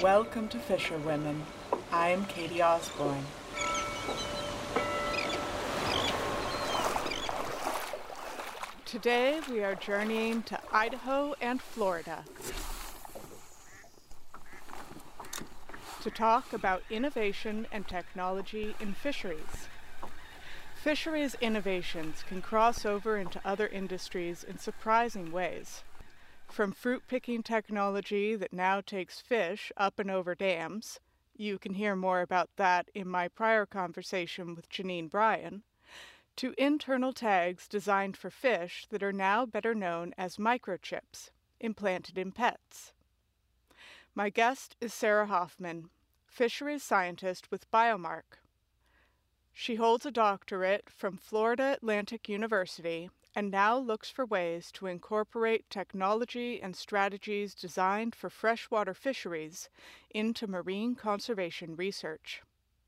Welcome to Fisherwomen. I'm Katie Osborne. Today we are journeying to Idaho and Florida to talk about innovation and technology in fisheries. Fisheries innovations can cross over into other industries in surprising ways. From fruit picking technology that now takes fish up and over dams, you can hear more about that in my prior conversation with Janine Bryan, to internal tags designed for fish that are now better known as microchips, implanted in pets. My guest is Sarah Hoffman, fisheries scientist with BioMark. She holds a doctorate from Florida Atlantic University and now looks for ways to incorporate technology and strategies designed for freshwater fisheries into marine conservation research.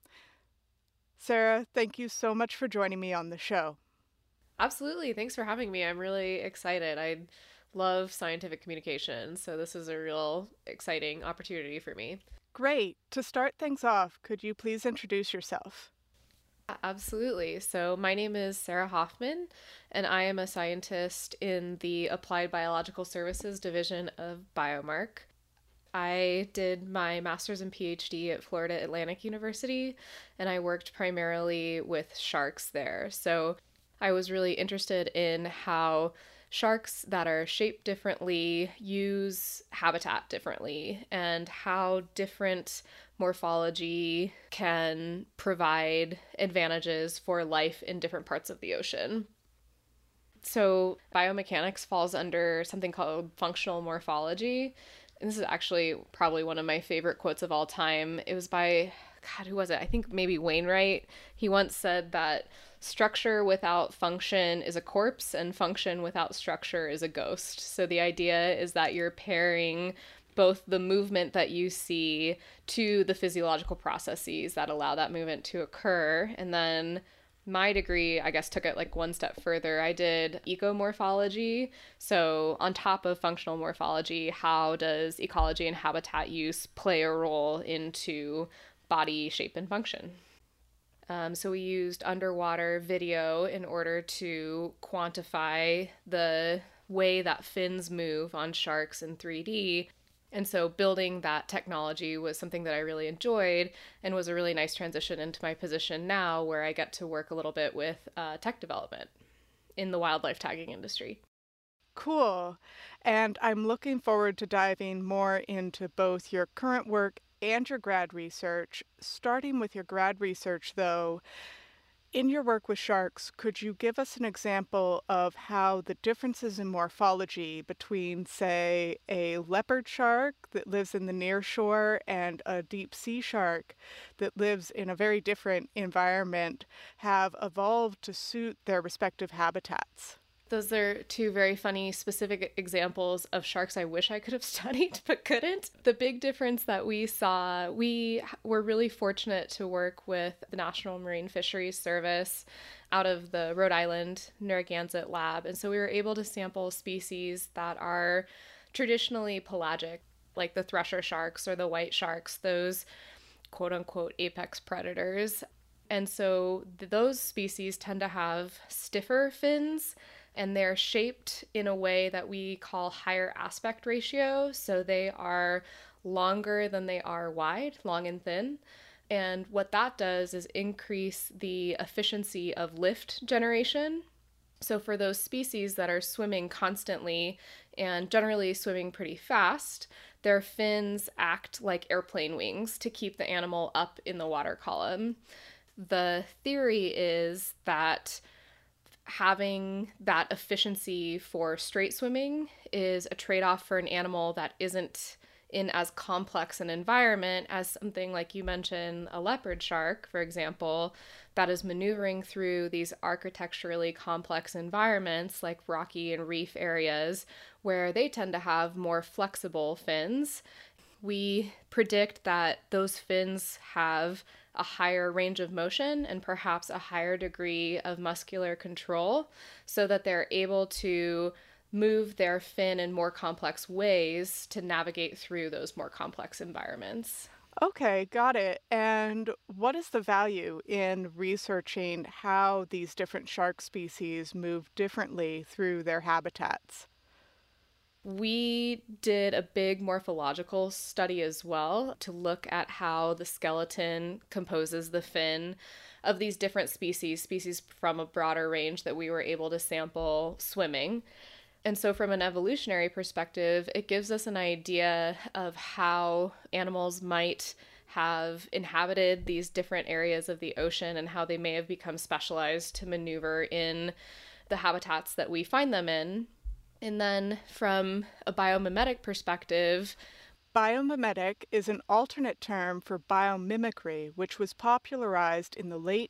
Sarah, thank you so much for joining me on the show. Absolutely. Thanks for having me. I'm really excited. I love scientific communication, so this is a real exciting opportunity for me. Great. To start things off, could you please introduce yourself? Absolutely. So, my name is Sarah Hoffman, and I am a scientist in the Applied Biological Services division of BioMark. I did my master's and PhD at Florida Atlantic University, and I worked primarily with sharks there. So, I was really interested in how sharks that are shaped differently use habitat differently and how different morphology can provide advantages for life in different parts of the ocean. So, biomechanics falls under something called functional morphology. And this is actually probably one of my favorite quotes of all time. It was by, God, who was it? I think maybe Wainwright. He once said that structure without function is a corpse and function without structure is a ghost. So the idea is that you're pairing both the movement that you see to the physiological processes that allow that movement to occur. And then my degree, I guess, took it like one step further. I did ecomorphology. So, on top of functional morphology, how does ecology and habitat use play a role into body shape and function? So, we used underwater video in order to quantify the way that fins move on sharks in 3D. And so building that technology was something that I really enjoyed and was a really nice transition into my position now, where I get to work a little bit with tech development in the wildlife tagging industry. Cool. And I'm looking forward to diving more into both your current work and your grad research. Starting with your grad research, though, in your work with sharks, could you give us an example of how the differences in morphology between, say, a leopard shark that lives in the near shore and a deep sea shark that lives in a very different environment have evolved to suit their respective habitats? Those are two very funny specific examples of sharks I wish I could have studied but couldn't. The big difference that we saw, we were really fortunate to work with the National Marine Fisheries Service out of the Rhode Island Narragansett lab. And so we were able to sample species that are traditionally pelagic, like the thresher sharks or the white sharks, those quote unquote apex predators. And so those species tend to have stiffer fins, and they're shaped in a way that we call higher aspect ratio. So they are longer than they are wide, long and thin. And what that does is increase the efficiency of lift generation. So for those species that are swimming constantly and generally swimming pretty fast, their fins act like airplane wings to keep the animal up in the water column. The theory is that having that efficiency for straight swimming is a trade-off for an animal that isn't in as complex an environment as something like you mentioned, a leopard shark, for example, that is maneuvering through these architecturally complex environments like rocky and reef areas where they tend to have more flexible fins. We predict that those fins have a higher range of motion and perhaps a higher degree of muscular control so that they're able to move their fin in more complex ways to navigate through those more complex environments. Okay, got it. And what is the value in researching how these different shark species move differently through their habitats? We did a big morphological study as well to look at how the skeleton composes the fin of these different species from a broader range that we were able to sample swimming. And so, from an evolutionary perspective, it gives us an idea of how animals might have inhabited these different areas of the ocean and how they may have become specialized to maneuver in the habitats that we find them in. And then, from a biomimetic perspective, Biomimetic is an alternate term for biomimicry, which was popularized in the late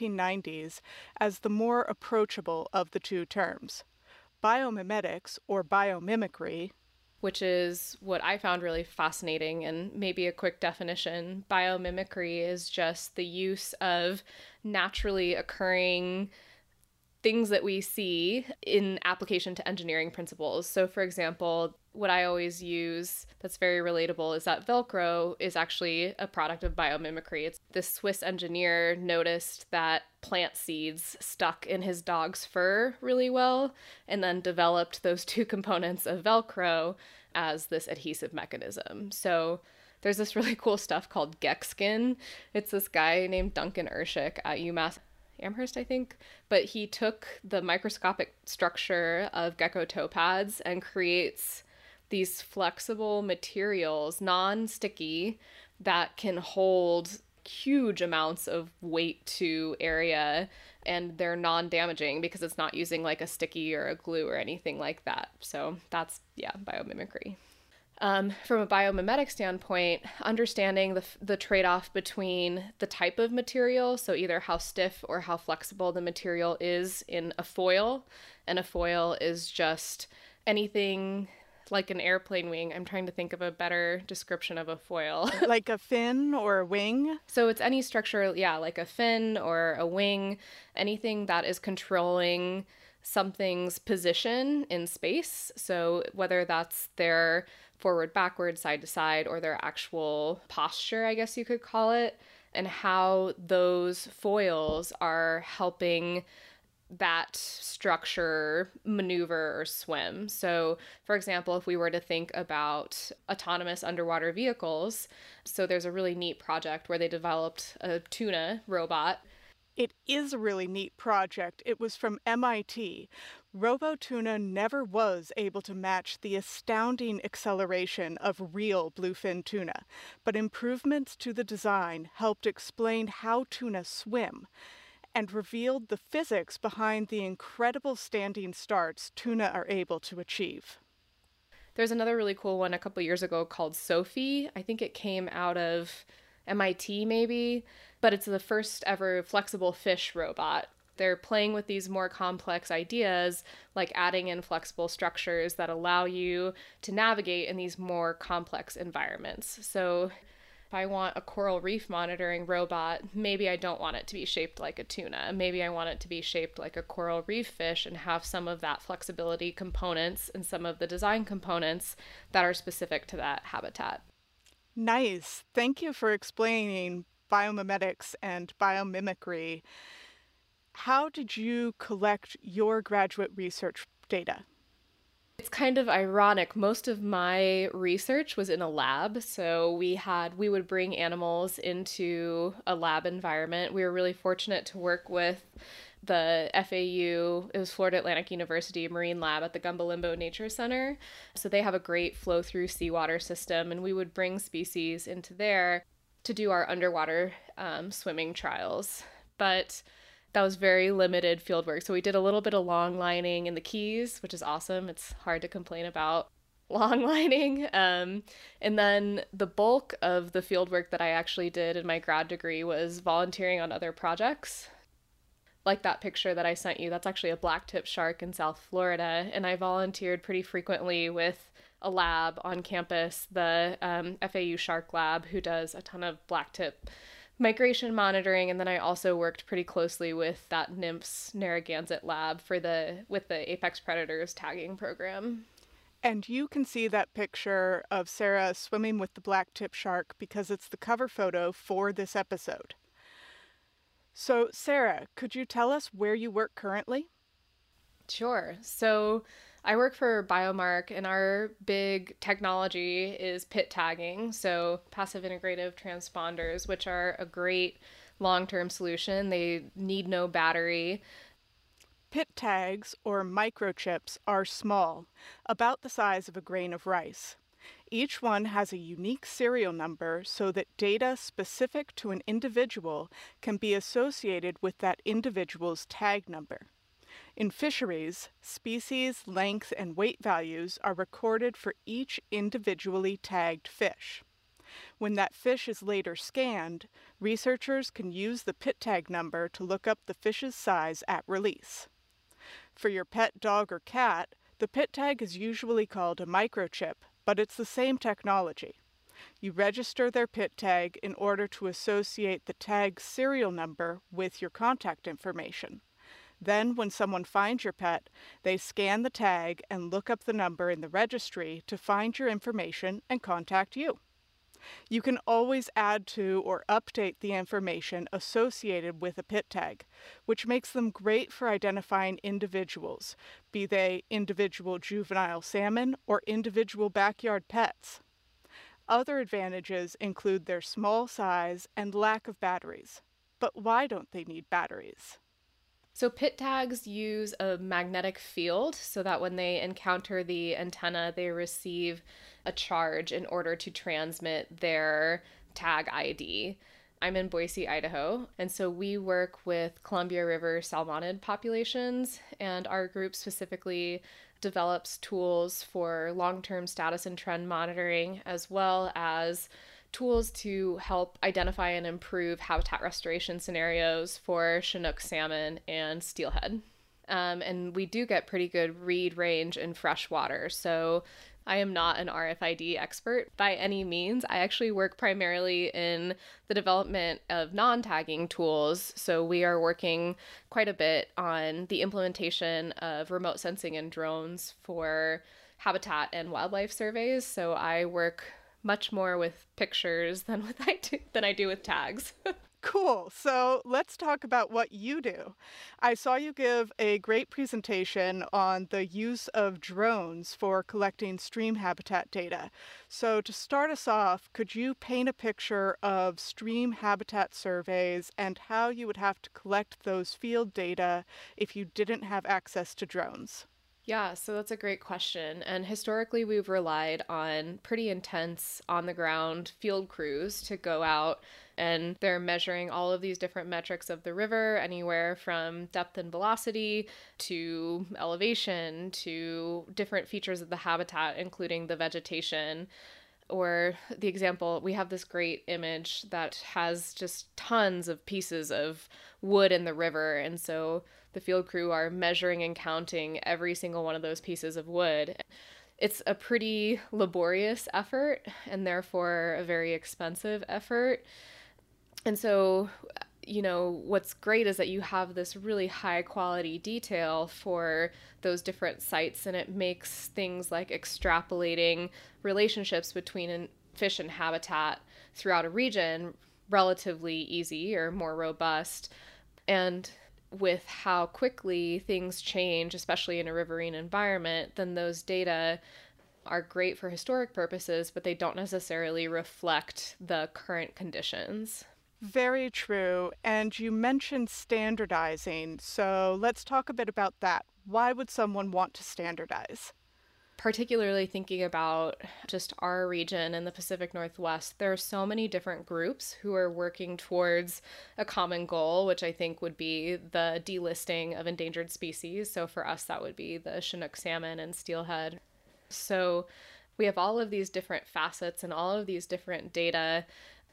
1990s as the more approachable of the two terms. Biomimetics, or biomimicry, which is what I found really fascinating, and maybe a quick definition, biomimicry is just the use of naturally occurring things that we see in application to engineering principles. So, for example, what I always use that's very relatable is that Velcro is actually a product of biomimicry. It's this Swiss engineer noticed that plant seeds stuck in his dog's fur really well and then developed those two components of Velcro as this adhesive mechanism. So there's this really cool stuff called Gexskin. It's this guy named Duncan Urshik at UMass Amherst, I think, but he took the microscopic structure of gecko toe pads and creates these flexible materials, non-sticky, that can hold huge amounts of weight to area, and they're non-damaging because it's not using like a sticky or a glue or anything like that. So that's, yeah, biomimicry. From a biomimetic standpoint, understanding the trade-off between the type of material, so either how stiff or how flexible the material is in a foil, and a foil is just anything like an airplane wing. I'm trying to think of a better description of a foil. like a fin or a wing. So it's any structure, yeah, like a fin or a wing, anything that is controlling something's position in space. So whether that's their forward, backward, side to side, or their actual posture, I guess you could call it, and how those foils are helping that structure maneuver or swim. So, for example, if we were to think about autonomous underwater vehicles, so there's a really neat project where they developed a tuna robot. It is a really neat project. It was from MIT. RoboTuna never was able to match the astounding acceleration of real bluefin tuna, but improvements to the design helped explain how tuna swim and revealed the physics behind the incredible standing starts tuna are able to achieve. There's another really cool one a couple years ago called Sophie. I think it came out of MIT maybe, but it's the first ever flexible fish robot. They're playing with these more complex ideas, like adding in flexible structures that allow you to navigate in these more complex environments. So if I want a coral reef monitoring robot, maybe I don't want it to be shaped like a tuna. Maybe I want it to be shaped like a coral reef fish and have some of that flexibility components and some of the design components that are specific to that habitat. Nice. Thank you for explaining biomimetics and biomimicry. How did you collect your graduate research data? It's kind of ironic. Most of my research was in a lab. So we would bring animals into a lab environment. We were really fortunate to work with the FAU, it was Florida Atlantic University Marine Lab at the Gumbo Limbo Nature Center. So they have a great flow through seawater system, and we would bring species into there to do our underwater swimming trials. But that was very limited field work. So we did a little bit of long lining in the Keys, which is awesome. It's hard to complain about long lining. And then the bulk of the field work that I actually did in my grad degree was volunteering on other projects. Like that picture that I sent you, that's actually a blacktip shark in South Florida. And I volunteered pretty frequently with a lab on campus, the FAU Shark Lab, who does a ton of blacktip migration monitoring, and then I also worked pretty closely with that NIMS Narragansett lab with the apex predators tagging program. And you can see that picture of Sarah swimming with the black-tip shark because it's the cover photo for this episode. So, Sarah, could you tell us where you work currently? Sure. So I work for Biomark, and our big technology is pit tagging. So passive integrative transponders, which are a great long-term solution. They need no battery. Pit tags, or microchips, are small, about the size of a grain of rice. Each one has a unique serial number so that data specific to an individual can be associated with that individual's tag number. In fisheries, species, length, and weight values are recorded for each individually tagged fish. When that fish is later scanned, researchers can use the pit tag number to look up the fish's size at release. For your pet dog or cat, the pit tag is usually called a microchip, but it's the same technology. You register their pit tag in order to associate the tag's serial number with your contact information. Then, when someone finds your pet, they scan the tag and look up the number in the registry to find your information and contact you. You can always add to or update the information associated with a pit tag, which makes them great for identifying individuals, be they individual juvenile salmon or individual backyard pets. Other advantages include their small size and lack of batteries. But why don't they need batteries? So pit tags use a magnetic field so that when they encounter the antenna, they receive a charge in order to transmit their tag ID. I'm in Boise, Idaho, and so we work with Columbia River salmonid populations, and our group specifically develops tools for long-term status and trend monitoring, as well as tools to help identify and improve habitat restoration scenarios for Chinook salmon and steelhead. And we do get pretty good read range in freshwater. So I am not an RFID expert by any means. I actually work primarily in the development of non-tagging tools. So we are working quite a bit on the implementation of remote sensing and drones for habitat and wildlife surveys. So I work much more with pictures than I do with tags. Cool. So let's talk about what you do. I saw you give a great presentation on the use of drones for collecting stream habitat data. So to start us off, could you paint a picture of stream habitat surveys and how you would have to collect those field data if you didn't have access to drones? Yeah, so that's a great question. And historically, we've relied on pretty intense on the ground field crews to go out, and they're measuring all of these different metrics of the river, anywhere from depth and velocity to elevation to different features of the habitat, including the vegetation. Or the example, we have this great image that has just tons of pieces of wood in the river. And so the field crew are measuring and counting every single one of those pieces of wood. It's a pretty laborious effort and therefore a very expensive effort. And so, what's great is that you have this really high quality detail for those different sites, and it makes things like extrapolating relationships between fish and habitat throughout a region relatively easy or more robust. And with how quickly things change, especially in a riverine environment, then those data are great for historic purposes, but they don't necessarily reflect the current conditions. Very true. And you mentioned standardizing, so let's talk a bit about that. Why would someone want to standardize? Particularly thinking about just our region in the Pacific Northwest, there are so many different groups who are working towards a common goal, which I think would be the delisting of endangered species. So for us, that would be the Chinook salmon and steelhead. So we have all of these different facets and all of these different data.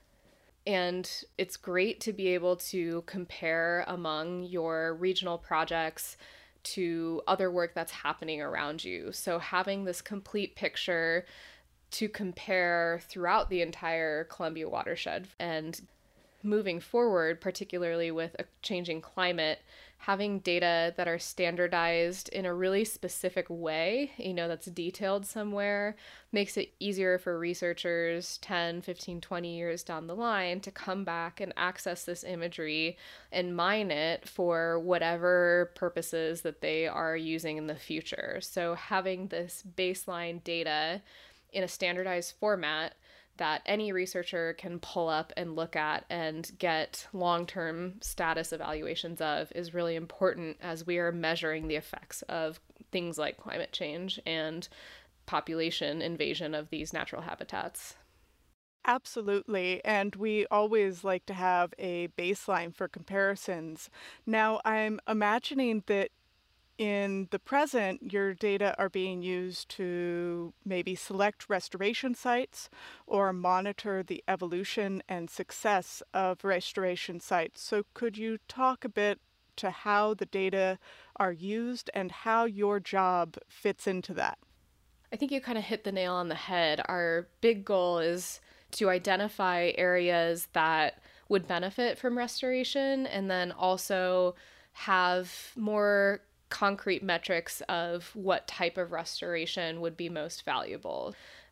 And it's great to be able to compare among your regional projects to other work that's happening around you. So having this complete picture to compare throughout the entire Columbia watershed. And moving forward, particularly with a changing climate, having data that are standardized in a really specific way, that's detailed somewhere, makes it easier for researchers 10, 15, 20 years down the line to come back and access this imagery and mine it for whatever purposes that they are using in the future. So having this baseline data in a standardized format that any researcher can pull up and look at and get long-term status evaluations of is really important as we are measuring the effects of things like climate change and population invasion of these natural habitats. Absolutely. And we always like to have a baseline for comparisons. Now, I'm imagining that in the present, your data are being used to maybe select restoration sites or monitor the evolution and success of restoration sites. So could you talk a bit to how the data are used and how your job fits into that? I think you kind of hit the nail on the head. Our big goal is to identify areas that would benefit from restoration and then also have more concrete metrics of what type of restoration would be most valuable.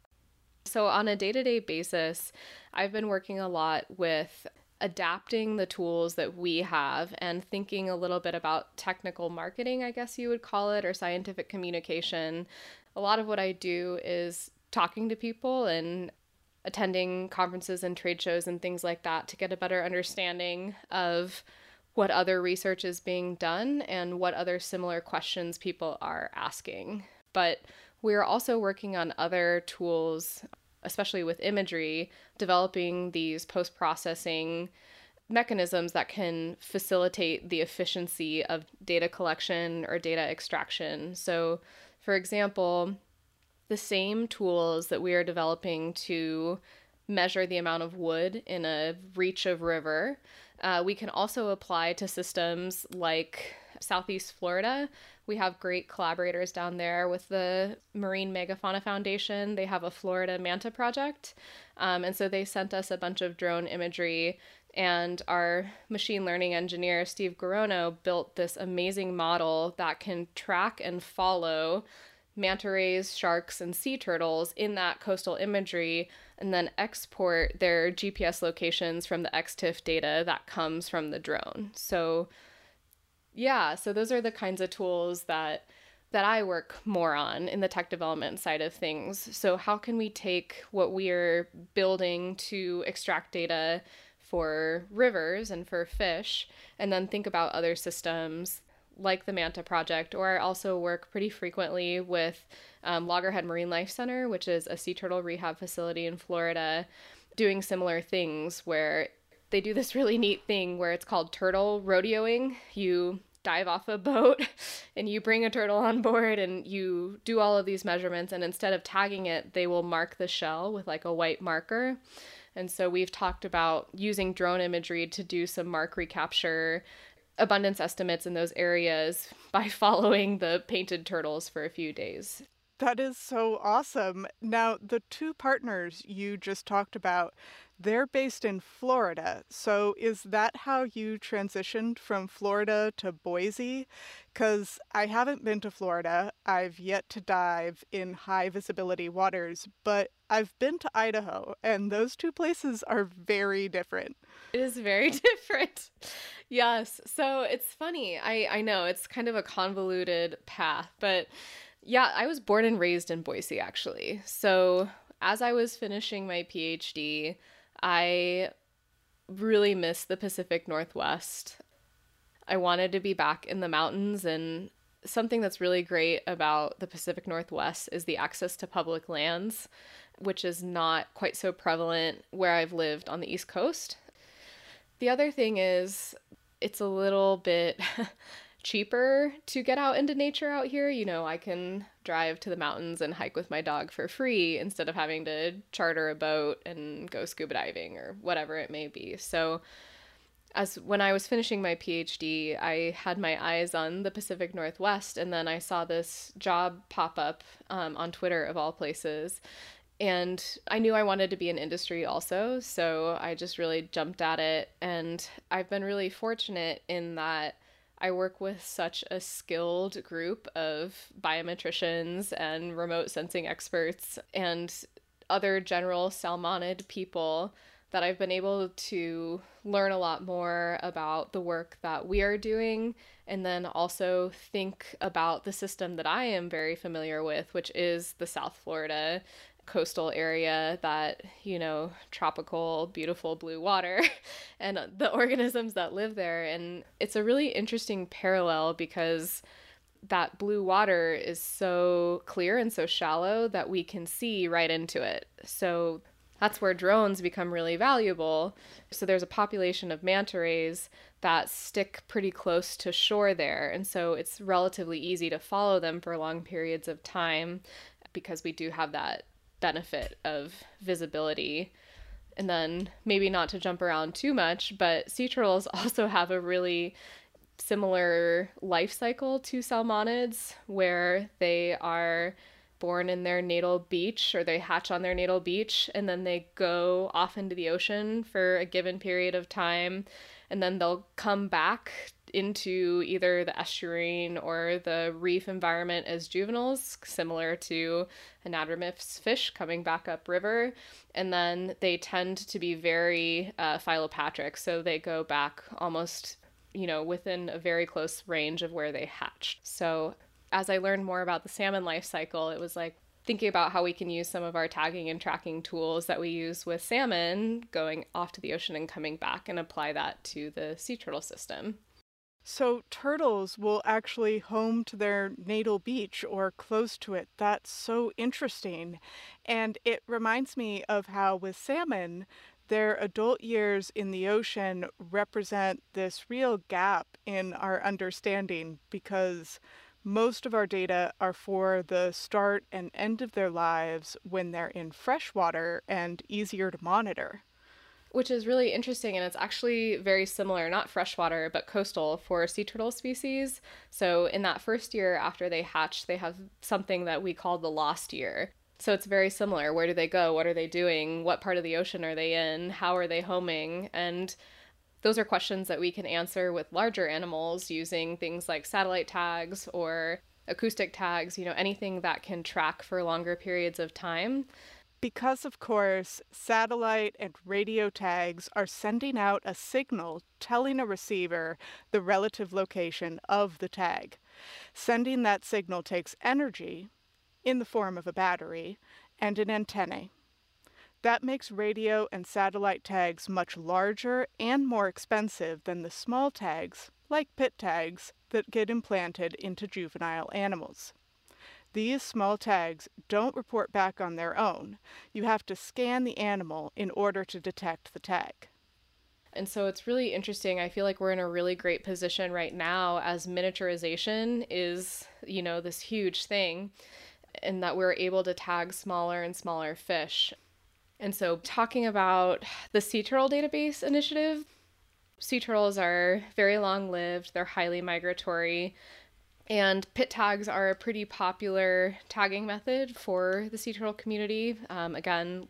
So on a day-to-day basis, I've been working a lot with adapting the tools that we have and thinking a little bit about technical marketing, I guess you would call it, or scientific communication. A lot of what I do is talking to people and attending conferences and trade shows and things like that to get a better understanding of what other research is being done and what other similar questions people are asking. But we're also working on other tools, especially with imagery, developing these post-processing mechanisms that can facilitate the efficiency of data collection or data extraction. So, for example, the same tools that we are developing to measure the amount of wood in a reach of river, we can also apply to systems like Southeast Florida. We have great collaborators down there with the Marine Megafauna Foundation. They have a Florida Manta project. And so they sent us a bunch of drone imagery, and our machine learning engineer, Steve Garono, built this amazing model that can track and follow manta rays, sharks, and sea turtles in that coastal imagery, and then export their GPS locations from the XTIF data that comes from the drone. So those are the kinds of tools that I work more on in the tech development side of things. So how can we take what we're building to extract data for rivers and for fish, and then think about other systems like the Manta Project, or I also work pretty frequently with Loggerhead Marine Life Center, which is a sea turtle rehab facility in Florida, doing similar things where they do this really neat thing where it's called turtle rodeoing. You dive off a boat and you bring a turtle on board and you do all of these measurements, and instead of tagging it, they will mark the shell with like a white marker. And so we've talked about using drone imagery to do some mark recapture, abundance estimates in those areas by following the painted turtles for a few days. That is so awesome. Now, the two partners you just talked about, they're based in Florida. So is that how you transitioned from Florida to Boise? Because I haven't been to Florida. I've yet to dive in high visibility waters, but I've been to Idaho, and those two places are very different. It is very different. Yes. So it's funny. I know it's kind of a convoluted path, but yeah, I was born and raised in Boise, actually. So as I was finishing my PhD, I really missed the Pacific Northwest. I wanted to be back in the mountains, and something that's really great about the Pacific Northwest is the access to public lands, which is not quite so prevalent where I've lived on the East Coast. The other thing is it's a little bit cheaper to get out into nature out here. I can drive to the mountains and hike with my dog for free instead of having to charter a boat and go scuba diving or whatever it may be. So when I was finishing my PhD, I had my eyes on the Pacific Northwest, and then I saw this job pop up on Twitter, of all places, And I knew I wanted to be in industry also, so I just really jumped at it. And I've been really fortunate in that I work with such a skilled group of biometricians and remote sensing experts and other general salmonid people that I've been able to learn a lot more about the work that we are doing, and then also think about the system that I am very familiar with, which is the South Florida coastal area, that, tropical, beautiful blue water and the organisms that live there. And it's a really interesting parallel because that blue water is so clear and so shallow that we can see right into it. So that's where drones become really valuable. So there's a population of manta rays that stick pretty close to shore there. And so it's relatively easy to follow them for long periods of time because we do have that benefit of visibility. And then, maybe not to jump around too much, but sea turtles also have a really similar life cycle to salmonids, where they are born in their natal beach, or they hatch on their natal beach, and then they go off into the ocean for a given period of time, and then they'll come back into either the estuarine or the reef environment as juveniles, similar to anadromorphs fish coming back upriver. And then they tend to be very philopatric, so they go back almost, within a very close range of where they hatched. So as I learned more about the salmon life cycle, it was like thinking about how we can use some of our tagging and tracking tools that we use with salmon going off to the ocean and coming back, and apply that to the sea turtle system. So turtles will actually home to their natal beach or close to it. That's so interesting. And it reminds me of how with salmon, their adult years in the ocean represent this real gap in our understanding, because most of our data are for the start and end of their lives when they're in freshwater and easier to monitor. Which is really interesting, and it's actually very similar, not freshwater, but coastal for sea turtle species. So in that first year after they hatch, they have something that we call the lost year. So it's very similar. Where do they go? What are they doing? What part of the ocean are they in? How are they homing? And those are questions that we can answer with larger animals using things like satellite tags or acoustic tags, anything that can track for longer periods of time. Because, of course, satellite and radio tags are sending out a signal telling a receiver the relative location of the tag. Sending that signal takes energy, in the form of a battery, and an antenna. That makes radio and satellite tags much larger and more expensive than the small tags, like pit tags, that get implanted into juvenile animals. These small tags don't report back on their own. You have to scan the animal in order to detect the tag. And so it's really interesting. I feel like we're in a really great position right now as miniaturization is, this huge thing, and that we're able to tag smaller and smaller fish. And so talking about the Sea Turtle Database Initiative, sea turtles are very long-lived, they're highly migratory, and pit tags are a pretty popular tagging method for the sea turtle community. Again,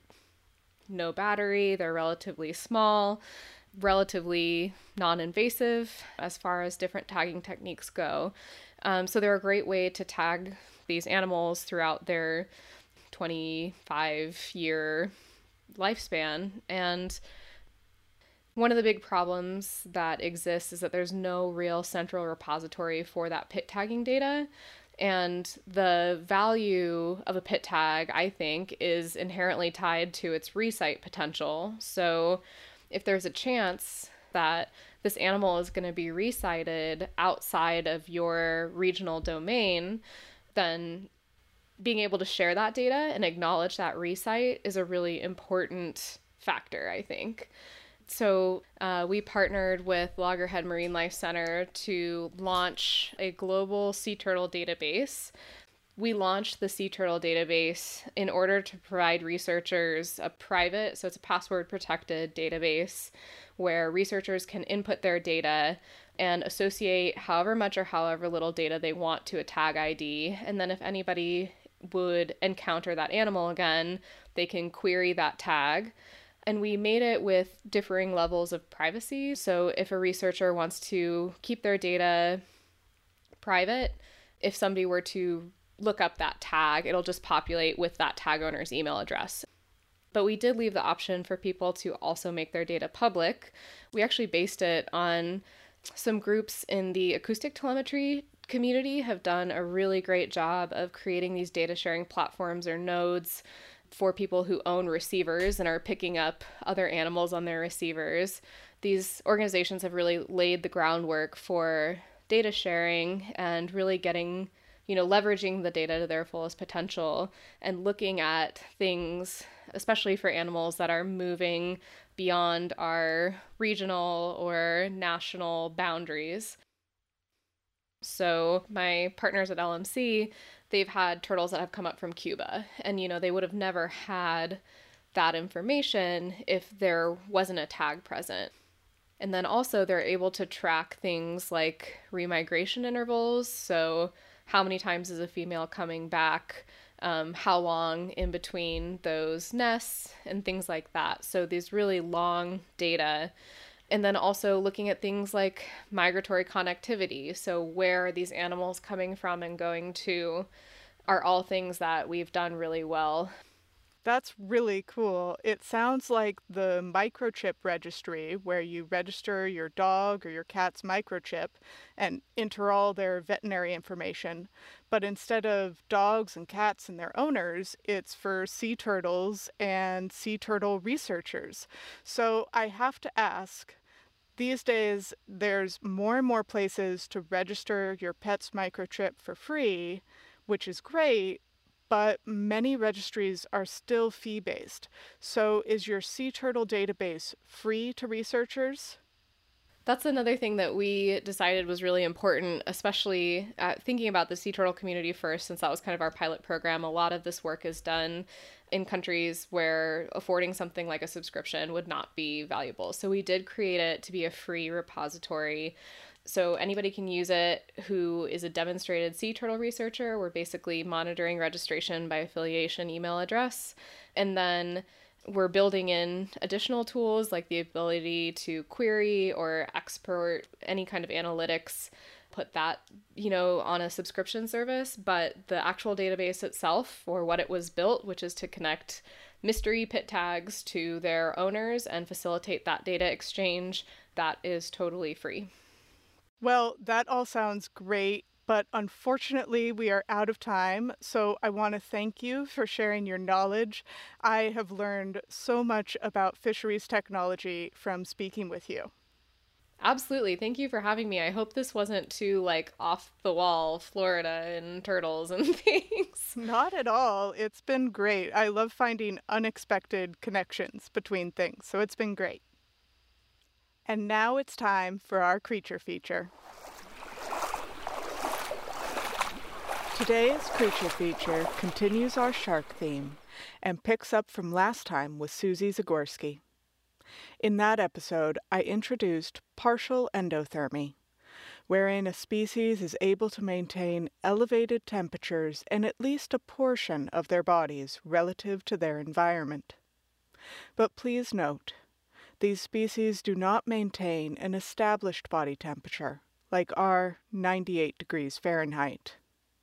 no battery, they're relatively small, relatively non-invasive as far as different tagging techniques go. So they're a great way to tag these animals throughout their 25-year lifespan. And one of the big problems that exists is that there's no real central repository for that pit tagging data. And the value of a pit tag, I think, is inherently tied to its resite potential. So if there's a chance that this animal is going to be resited outside of your regional domain, then being able to share that data and acknowledge that resite is a really important factor, I think. So we partnered with Loggerhead Marine Life Center to launch a global sea turtle database. We launched the Sea Turtle Database in order to provide researchers a private, so it's a password protected database where researchers can input their data and associate however much or however little data they want to a tag ID. And then if anybody would encounter that animal again, they can query that tag. And we made it with differing levels of privacy. So if a researcher wants to keep their data private, if somebody were to look up that tag, it'll just populate with that tag owner's email address. But we did leave the option for people to also make their data public. We actually based it on some groups in the acoustic telemetry community have done a really great job of creating these data sharing platforms or nodes for people who own receivers and are picking up other animals on their receivers. These organizations have really laid the groundwork for data sharing and really getting, leveraging the data to their fullest potential and looking at things, especially for animals that are moving beyond our regional or national boundaries. So my partners at LMC, they've had turtles that have come up from Cuba, and they would have never had that information if there wasn't a tag present. And then also they're able to track things like remigration intervals. So how many times is a female coming back? How long in between those nests and things like that. So these really long data. And then also looking at things like migratory connectivity. So where are these animals coming from and going to are all things that we've done really well. That's really cool. It sounds like the microchip registry, where you register your dog or your cat's microchip and enter all their veterinary information. But instead of dogs and cats and their owners, it's for sea turtles and sea turtle researchers. So I have to ask, these days there's more and more places to register your pet's microchip for free, which is great. But many registries are still fee-based. So is your sea turtle database free to researchers? That's another thing that we decided was really important, especially thinking about the sea turtle community first, since that was kind of our pilot program. A lot of this work is done in countries where affording something like a subscription would not be valuable. So we did create it to be a free repository. So anybody can use it who is a demonstrated sea turtle researcher. We're basically monitoring registration by affiliation email address. And then we're building in additional tools like the ability to query or export any kind of analytics, put that, on a subscription service. But the actual database itself, or what it was built, which is to connect mystery pit tags to their owners and facilitate that data exchange, that is totally free. Well, that all sounds great, but unfortunately we are out of time, so I want to thank you for sharing your knowledge. I have learned so much about fisheries technology from speaking with you. Absolutely. Thank you for having me. I hope this wasn't too off the wall Florida and turtles and things. Not at all. It's been great. I love finding unexpected connections between things, so it's been great. And now it's time for our creature feature. Today's creature feature continues our shark theme and picks up from last time with Susie Zagorski. In that episode, I introduced partial endothermy, wherein a species is able to maintain elevated temperatures in at least a portion of their bodies relative to their environment. But please note, these species do not maintain an established body temperature, like our 98 degrees Fahrenheit.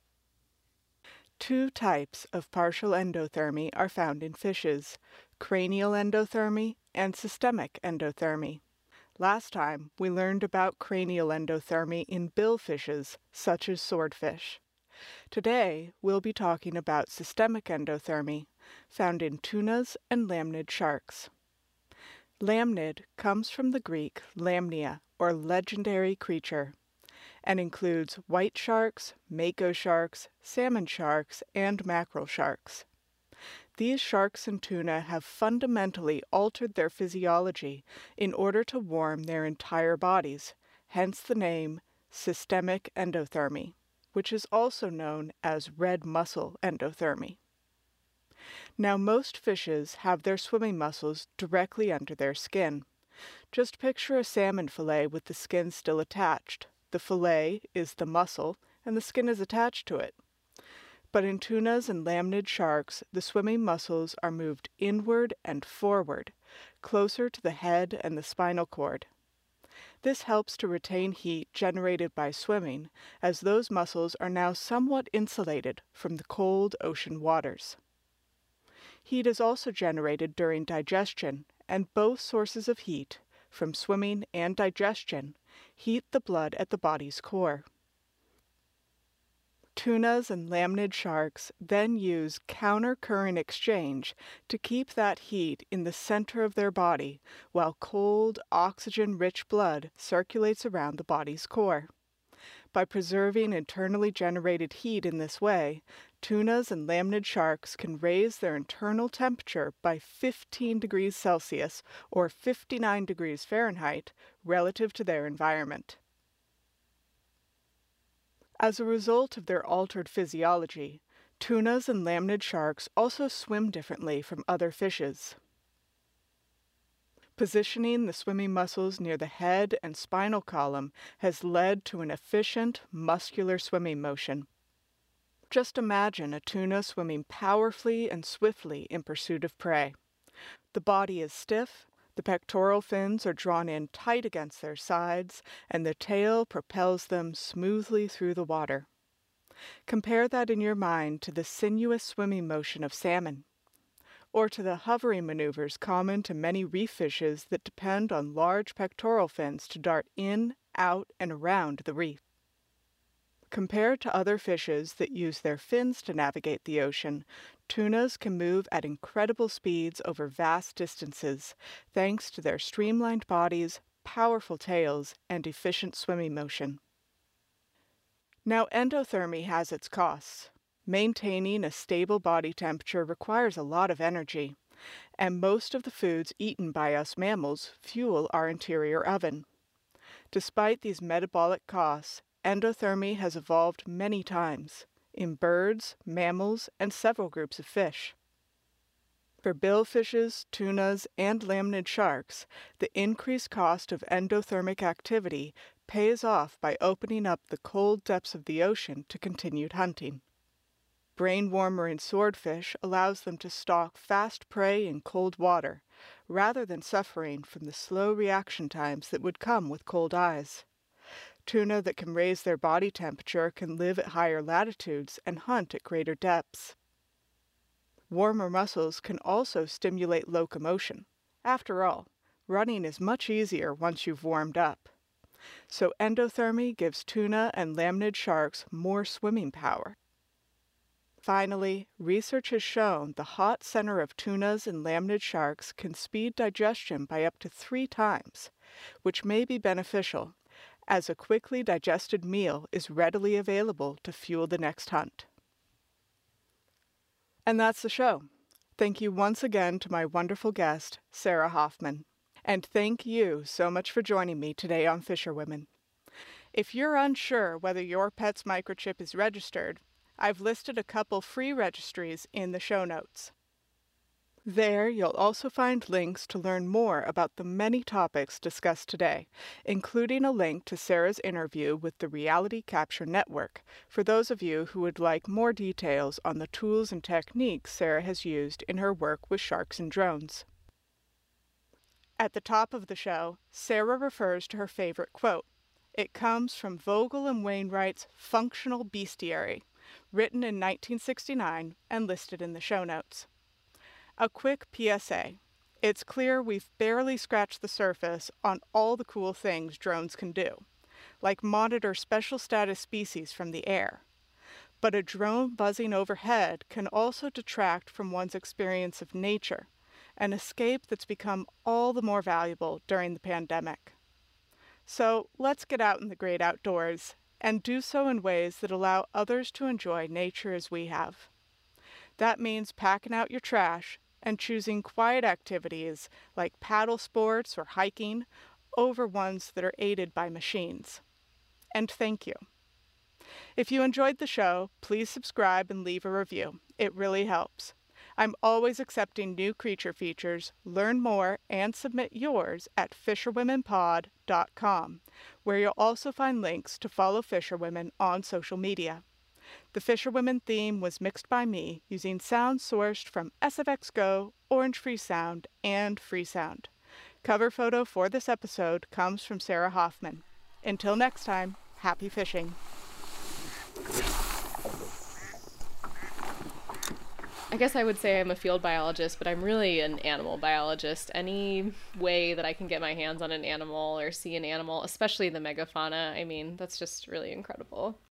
Two types of partial endothermy are found in fishes, cranial endothermy and systemic endothermy. Last time, we learned about cranial endothermy in billfishes, such as swordfish. Today, we'll be talking about systemic endothermy, found in tunas and lamnid sharks. Lamnid comes from the Greek lamnia, or legendary creature, and includes white sharks, mako sharks, salmon sharks, and mackerel sharks. These sharks and tuna have fundamentally altered their physiology in order to warm their entire bodies, hence the name systemic endothermy, which is also known as red muscle endothermy. Now, most fishes have their swimming muscles directly under their skin. Just picture a salmon fillet with the skin still attached. The fillet is the muscle, and the skin is attached to it. But in tunas and lamnid sharks, the swimming muscles are moved inward and forward, closer to the head and the spinal cord. This helps to retain heat generated by swimming, as those muscles are now somewhat insulated from the cold ocean waters. Heat is also generated during digestion, and both sources of heat, from swimming and digestion, heat the blood at the body's core. Tunas and lamnid sharks then use counter-current exchange to keep that heat in the center of their body, while cold, oxygen-rich blood circulates around the body's core. By preserving internally generated heat in this way, tunas and lamnid sharks can raise their internal temperature by 15 degrees Celsius or 59 degrees Fahrenheit relative to their environment. As a result of their altered physiology, tunas and lamnid sharks also swim differently from other fishes. Positioning the swimming muscles near the head and spinal column has led to an efficient, muscular swimming motion. Just imagine a tuna swimming powerfully and swiftly in pursuit of prey. The body is stiff, the pectoral fins are drawn in tight against their sides, and the tail propels them smoothly through the water. Compare that in your mind to the sinuous swimming motion of salmon, or to the hovering maneuvers common to many reef fishes that depend on large pectoral fins to dart in, out, and around the reef. Compared to other fishes that use their fins to navigate the ocean, tunas can move at incredible speeds over vast distances, thanks to their streamlined bodies, powerful tails, and efficient swimming motion. Now, endothermy has its costs. Maintaining a stable body temperature requires a lot of energy, and most of the foods eaten by us mammals fuel our interior oven. Despite these metabolic costs, endothermy has evolved many times in birds, mammals, and several groups of fish. For billfishes, tunas, and lamnid sharks, the increased cost of endothermic activity pays off by opening up the cold depths of the ocean to continued hunting. Brain-warmer in swordfish allows them to stalk fast prey in cold water, rather than suffering from the slow reaction times that would come with cold eyes. Tuna that can raise their body temperature can live at higher latitudes and hunt at greater depths. Warmer muscles can also stimulate locomotion. After all, running is much easier once you've warmed up. So endothermy gives tuna and lamnid sharks more swimming power. Finally, research has shown the hot center of tunas and lamnid sharks can speed digestion by up to 3 times, which may be beneficial, as a quickly digested meal is readily available to fuel the next hunt. And that's the show. Thank you once again to my wonderful guest, Sarah Hoffman. And thank you so much for joining me today on Fisherwomen. If you're unsure whether your pet's microchip is registered, I've listed a couple free registries in the show notes. There, you'll also find links to learn more about the many topics discussed today, including a link to Sarah's interview with the Reality Capture Network, for those of you who would like more details on the tools and techniques Sarah has used in her work with sharks and drones. At the top of the show, Sarah refers to her favorite quote. It comes from Vogel and Wainwright's Functional Bestiary, written in 1969 and listed in the show notes. A quick PSA. It's clear we've barely scratched the surface on all the cool things drones can do, like monitor special status species from the air. But a drone buzzing overhead can also detract from one's experience of nature, an escape that's become all the more valuable during the pandemic. So let's get out in the great outdoors and do so in ways that allow others to enjoy nature as we have. That means packing out your trash and choosing quiet activities like paddle sports or hiking over ones that are aided by machines. And thank you. If you enjoyed the show, please subscribe and leave a review. It really helps. I'm always accepting new creature features. Learn more and submit yours at fisherwomenpod.com, where you'll also find links to follow Fisherwomen on social media. The Fisherwomen theme was mixed by me using sound sourced from SFX Go, Orange Free Sound, and Freesound. Cover photo for this episode comes from Sarah Hoffman. Until next time, happy fishing. I guess I would say I'm a field biologist, but I'm really an animal biologist. Any way that I can get my hands on an animal or see an animal, especially the megafauna, I mean, that's just really incredible.